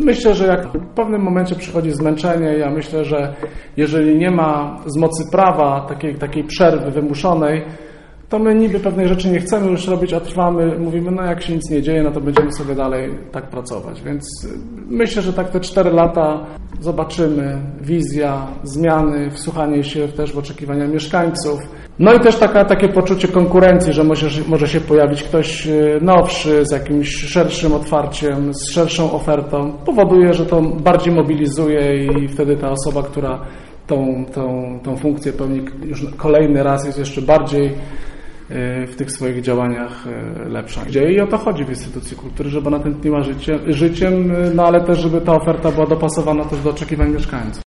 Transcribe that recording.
Myślę, że jak w pewnym momencie przychodzi zmęczenie, ja myślę, że jeżeli nie ma z mocy prawa takiej przerwy wymuszonej, to my niby pewnej rzeczy nie chcemy już robić, a trwamy, mówimy, no jak się nic nie dzieje, no to będziemy sobie dalej tak pracować. Więc myślę, że tak te 4 lata zobaczymy, wizja, zmiany, wsłuchanie się też w oczekiwania mieszkańców. No i też takie poczucie konkurencji, że może się pojawić ktoś nowszy, z jakimś szerszym otwarciem, z szerszą ofertą, powoduje, że to bardziej mobilizuje i wtedy ta osoba, która tą funkcję pełni już kolejny raz, jest jeszcze bardziej w tych swoich działaniach lepsza. I o to chodzi w instytucji kultury, żeby ona tętniła życiem, no ale też, żeby ta oferta była dopasowana też do oczekiwań mieszkańców.